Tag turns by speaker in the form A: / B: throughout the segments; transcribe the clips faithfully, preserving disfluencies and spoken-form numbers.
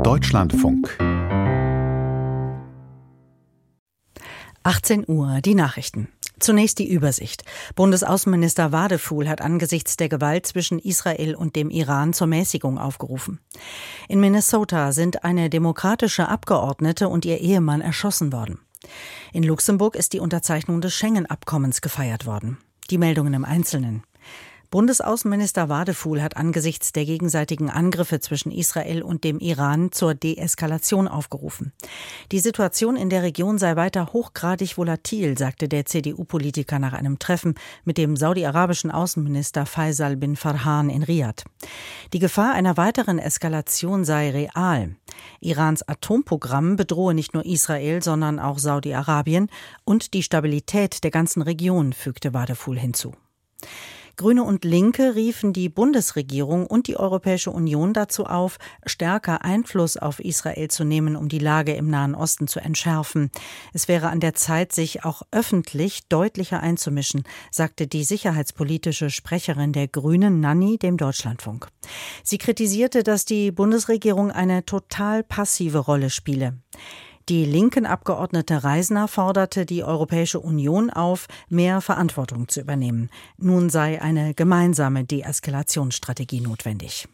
A: Deutschlandfunk.
B: achtzehn Uhr, die Nachrichten. Zunächst die Übersicht. Bundesaußenminister Wadefuhl hat angesichts der Gewalt zwischen Israel und dem Iran zur Mäßigung aufgerufen. In Minnesota sind eine demokratische Abgeordnete und ihr Ehemann erschossen worden. In Luxemburg ist die Unterzeichnung des Schengen-Abkommens gefeiert worden. Die Meldungen im Einzelnen. Bundesaußenminister Wadefuhl hat angesichts der gegenseitigen Angriffe zwischen Israel und dem Iran zur Deeskalation aufgerufen. Die Situation in der Region sei weiter hochgradig volatil, sagte der C D U-Politiker nach einem Treffen mit dem saudi-arabischen Außenminister Faisal bin Farhan in Riad. Die Gefahr einer weiteren Eskalation sei real. Irans Atomprogramm bedrohe nicht nur Israel, sondern auch Saudi-Arabien und die Stabilität der ganzen Region, fügte Wadefuhl hinzu. Grüne und Linke riefen die Bundesregierung und die Europäische Union dazu auf, stärker Einfluss auf Israel zu nehmen, um die Lage im Nahen Osten zu entschärfen. Es wäre an der Zeit, sich auch öffentlich deutlicher einzumischen, sagte die sicherheitspolitische Sprecherin der Grünen, Nanni, dem Deutschlandfunk. Sie kritisierte, dass die Bundesregierung eine total passive Rolle spiele. Die linken Abgeordnete Reisner forderte die Europäische Union auf, mehr Verantwortung zu übernehmen. Nun sei eine gemeinsame Deeskalationsstrategie notwendig.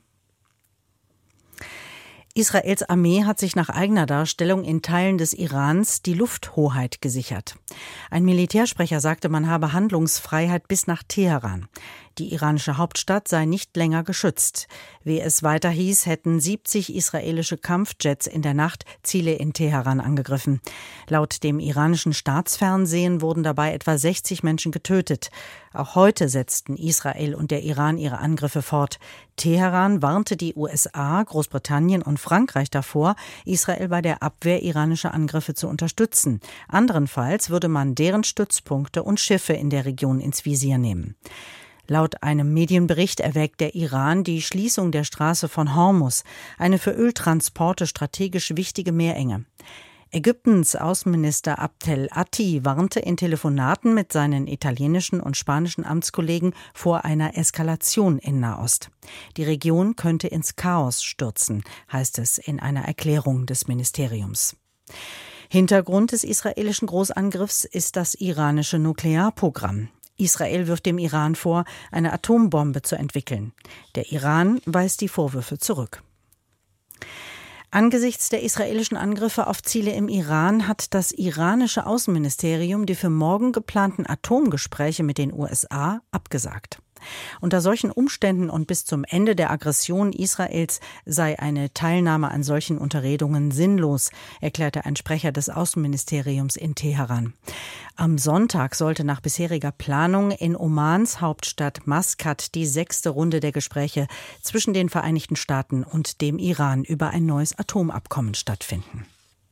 B: Israels Armee hat sich nach eigener Darstellung in Teilen des Irans die Lufthoheit gesichert. Ein Militärsprecher sagte, man habe Handlungsfreiheit bis nach Teheran. Die iranische Hauptstadt sei nicht länger geschützt. Wie es weiter hieß, hätten siebzig israelische Kampfjets in der Nacht Ziele in Teheran angegriffen. Laut dem iranischen Staatsfernsehen wurden dabei etwa sechzig Menschen getötet. Auch heute setzten Israel und der Iran ihre Angriffe fort. Teheran warnte die U S A, Großbritannien und Frankreich davor, Israel bei der Abwehr iranischer Angriffe zu unterstützen. Anderenfalls würde man deren Stützpunkte und Schiffe in der Region ins Visier nehmen. Laut einem Medienbericht erwägt der Iran die Schließung der Straße von Hormuz, eine für Öltransporte strategisch wichtige Meerenge. Ägyptens Außenminister Abdel Atti warnte in Telefonaten mit seinen italienischen und spanischen Amtskollegen vor einer Eskalation in Nahost. Die Region könnte ins Chaos stürzen, heißt es in einer Erklärung des Ministeriums. Hintergrund des israelischen Großangriffs ist das iranische Nuklearprogramm. Israel wirft dem Iran vor, eine Atombombe zu entwickeln. Der Iran weist die Vorwürfe zurück. Angesichts der israelischen Angriffe auf Ziele im Iran hat das iranische Außenministerium die für morgen geplanten Atomgespräche mit den U S A abgesagt. Unter solchen Umständen und bis zum Ende der Aggression Israels sei eine Teilnahme an solchen Unterredungen sinnlos, erklärte ein Sprecher des Außenministeriums in Teheran. Am Sonntag sollte nach bisheriger Planung in Omans Hauptstadt Maskat die sechste Runde der Gespräche zwischen den Vereinigten Staaten und dem Iran über ein neues Atomabkommen stattfinden.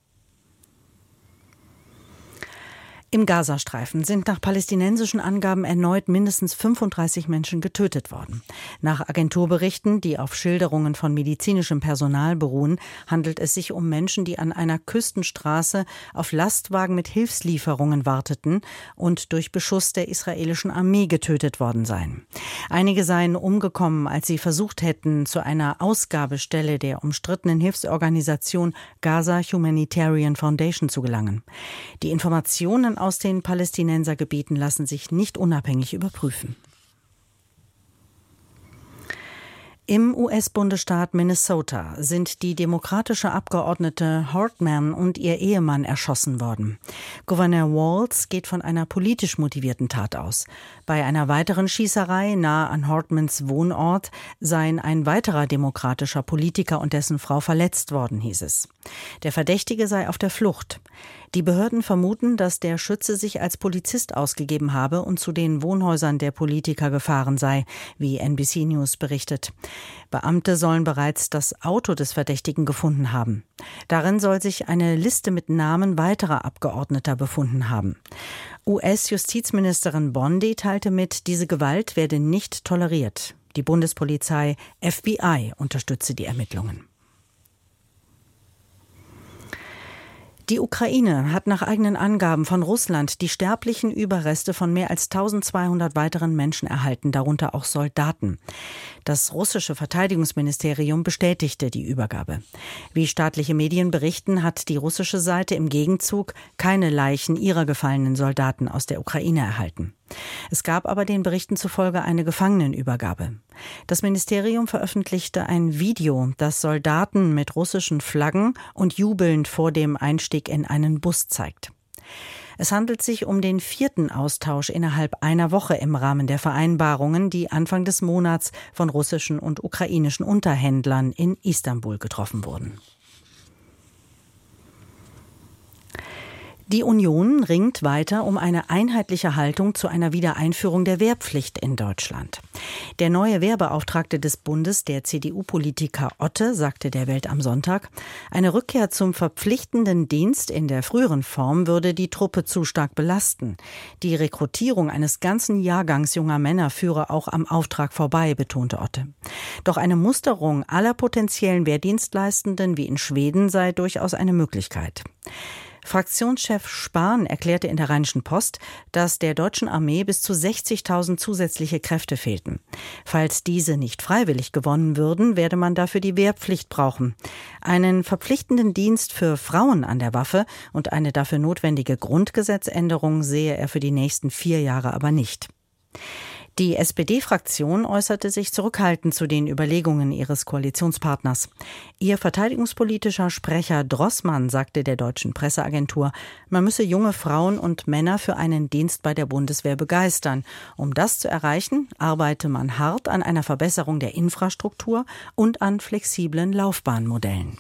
B: Im Gazastreifen sind nach palästinensischen Angaben erneut mindestens fünfunddreißig Menschen getötet worden. Nach Agenturberichten, die auf Schilderungen von medizinischem Personal beruhen, handelt es sich um Menschen, die an einer Küstenstraße auf Lastwagen mit Hilfslieferungen warteten und durch Beschuss der israelischen Armee getötet worden seien. Einige seien umgekommen, als sie versucht hätten, zu einer Ausgabestelle der umstrittenen Hilfsorganisation Gaza Humanitarian Foundation zu gelangen. Die Informationen aus den Palästinensergebieten lassen sich nicht unabhängig überprüfen. Im U S-Bundesstaat Minnesota sind die demokratische Abgeordnete Hortman und ihr Ehemann erschossen worden. Gouverneur Walz geht von einer politisch motivierten Tat aus. Bei einer weiteren Schießerei nahe an Hortmans Wohnort seien ein weiterer demokratischer Politiker und dessen Frau verletzt worden, hieß es. Der Verdächtige sei auf der Flucht. Die Behörden vermuten, dass der Schütze sich als Polizist ausgegeben habe und zu den Wohnhäusern der Politiker gefahren sei, wie N B C News berichtet. Beamte sollen bereits das Auto des Verdächtigen gefunden haben. Darin soll sich eine Liste mit Namen weiterer Abgeordneter befunden haben. U S-Justizministerin Bondi teilte mit, diese Gewalt werde nicht toleriert. Die Bundespolizei F B I unterstütze die Ermittlungen. Die Ukraine hat nach eigenen Angaben von Russland die sterblichen Überreste von mehr als eintausendzweihundert weiteren Menschen erhalten, darunter auch Soldaten. Das russische Verteidigungsministerium bestätigte die Übergabe. Wie staatliche Medien berichten, hat die russische Seite im Gegenzug keine Leichen ihrer gefallenen Soldaten aus der Ukraine erhalten. Es gab aber den Berichten zufolge eine Gefangenenübergabe. Das Ministerium veröffentlichte ein Video, das Soldaten mit russischen Flaggen und jubelnd vor dem Einstieg in einen Bus zeigt. Es handelt sich um den vierten Austausch innerhalb einer Woche im Rahmen der Vereinbarungen, die Anfang des Monats von russischen und ukrainischen Unterhändlern in Istanbul getroffen wurden. Die Union ringt weiter um eine einheitliche Haltung zu einer Wiedereinführung der Wehrpflicht in Deutschland. Der neue Wehrbeauftragte des Bundes, der C D U-Politiker Otte, sagte der Welt am Sonntag, eine Rückkehr zum verpflichtenden Dienst in der früheren Form würde die Truppe zu stark belasten. Die Rekrutierung eines ganzen Jahrgangs junger Männer führe auch am Auftrag vorbei, betonte Otte. Doch eine Musterung aller potenziellen Wehrdienstleistenden wie in Schweden sei durchaus eine Möglichkeit. Fraktionschef Spahn erklärte in der Rheinischen Post, dass der deutschen Armee bis zu sechzigtausend zusätzliche Kräfte fehlten. Falls diese nicht freiwillig gewonnen würden, werde man dafür die Wehrpflicht brauchen. Einen verpflichtenden Dienst für Frauen an der Waffe und eine dafür notwendige Grundgesetzänderung sehe er für die nächsten vier Jahre aber nicht. Die S P D-Fraktion äußerte sich zurückhaltend zu den Überlegungen ihres Koalitionspartners. Ihr verteidigungspolitischer Sprecher Drossmann sagte der deutschen Presseagentur, man müsse junge Frauen und Männer für einen Dienst bei der Bundeswehr begeistern. Um das zu erreichen, arbeite man hart an einer Verbesserung der Infrastruktur und an flexiblen Laufbahnmodellen.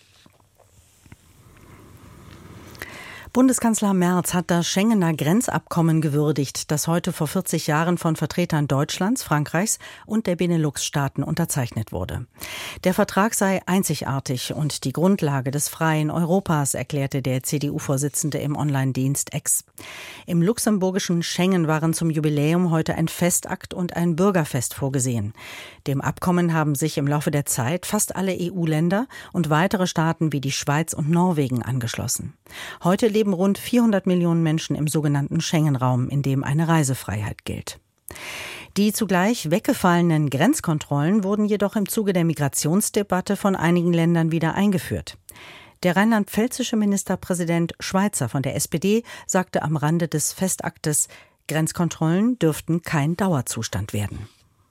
B: Bundeskanzler Merz hat das Schengener Grenzabkommen gewürdigt, das heute vor vierzig Jahren von Vertretern Deutschlands, Frankreichs und der Benelux-Staaten unterzeichnet wurde. Der Vertrag sei einzigartig und die Grundlage des freien Europas, erklärte der C D U-Vorsitzende im Online-Dienst X. Im luxemburgischen Schengen waren zum Jubiläum heute ein Festakt und ein Bürgerfest vorgesehen. Dem Abkommen haben sich im Laufe der Zeit fast alle E U-Länder und weitere Staaten wie die Schweiz und Norwegen angeschlossen. Heute leben rund vierhundert Millionen Menschen im sogenannten Schengen-Raum, in dem eine Reisefreiheit gilt. Die zugleich weggefallenen Grenzkontrollen wurden jedoch im Zuge der Migrationsdebatte von einigen Ländern wieder eingeführt. Der rheinland-pfälzische Ministerpräsident Schweizer von der S P D sagte am Rande des Festaktes, Grenzkontrollen dürften kein Dauerzustand werden.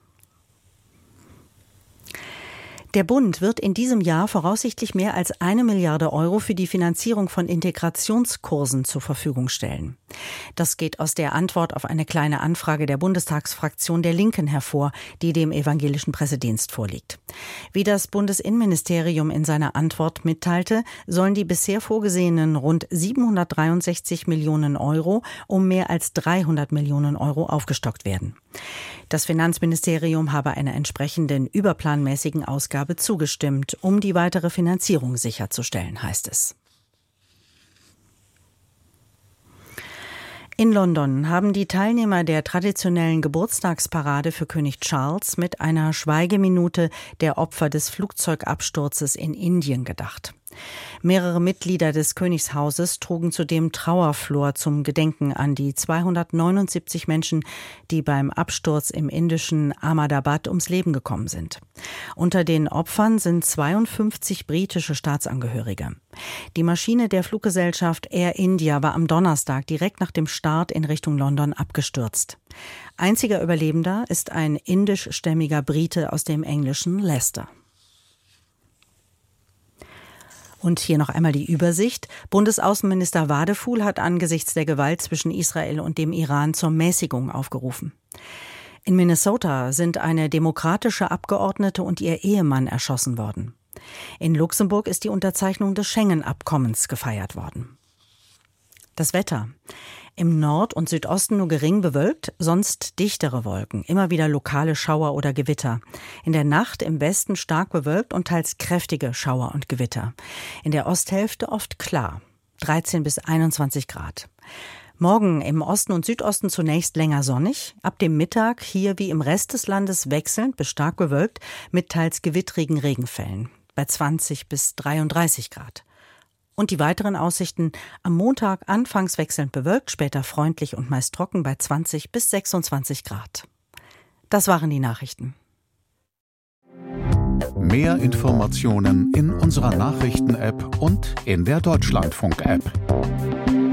B: Der Bund wird in diesem Jahr voraussichtlich mehr als eine Milliarde Euro für die Finanzierung von Integrationskursen zur Verfügung stellen. Das geht aus der Antwort auf eine kleine Anfrage der Bundestagsfraktion der Linken hervor, die dem evangelischen Pressedienst vorliegt. Wie das Bundesinnenministerium in seiner Antwort mitteilte, sollen die bisher vorgesehenen rund siebenhundertdreiundsechzig Millionen Euro um mehr als dreihundert Millionen Euro aufgestockt werden. Das Finanzministerium habe einer entsprechenden überplanmäßigen Ausgabe zugestimmt, um die weitere Finanzierung sicherzustellen, heißt es. In London haben die Teilnehmer der traditionellen Geburtstagsparade für König Charles mit einer Schweigeminute der Opfer des Flugzeugabsturzes in Indien gedacht. Mehrere Mitglieder des Königshauses trugen zudem Trauerflor zum Gedenken an die zweihundertneunundsiebzig Menschen, die beim Absturz im indischen Ahmedabad ums Leben gekommen sind. Unter den Opfern sind zweiundfünfzig britische Staatsangehörige. Die Maschine der Fluggesellschaft Air India war am Donnerstag direkt nach dem Start in Richtung London abgestürzt. Einziger Überlebender ist ein indischstämmiger Brite aus dem englischen Leicester. Und hier noch einmal die Übersicht. Bundesaußenminister Wadefuhl hat angesichts der Gewalt zwischen Israel und dem Iran zur Mäßigung aufgerufen. In Minnesota sind eine demokratische Abgeordnete und ihr Ehemann erschossen worden. In Luxemburg ist die Unterzeichnung des Schengen-Abkommens gefeiert worden. Das Wetter. Im Nord- und Südosten nur gering bewölkt, sonst dichtere Wolken, immer wieder lokale Schauer oder Gewitter. In der Nacht im Westen stark bewölkt und teils kräftige Schauer und Gewitter. In der Osthälfte oft klar, dreizehn bis einundzwanzig Grad. Morgen im Osten und Südosten zunächst länger sonnig, ab dem Mittag hier wie im Rest des Landes wechselnd bis stark bewölkt mit teils gewittrigen Regenfällen bei zwanzig bis dreiunddreißig Grad. Und die weiteren Aussichten: am Montag anfangs wechselnd bewölkt, später freundlich und meist trocken bei zwanzig bis sechsundzwanzig Grad. Das waren die Nachrichten.
A: Mehr Informationen in unserer Nachrichten-App und in der Deutschlandfunk-App.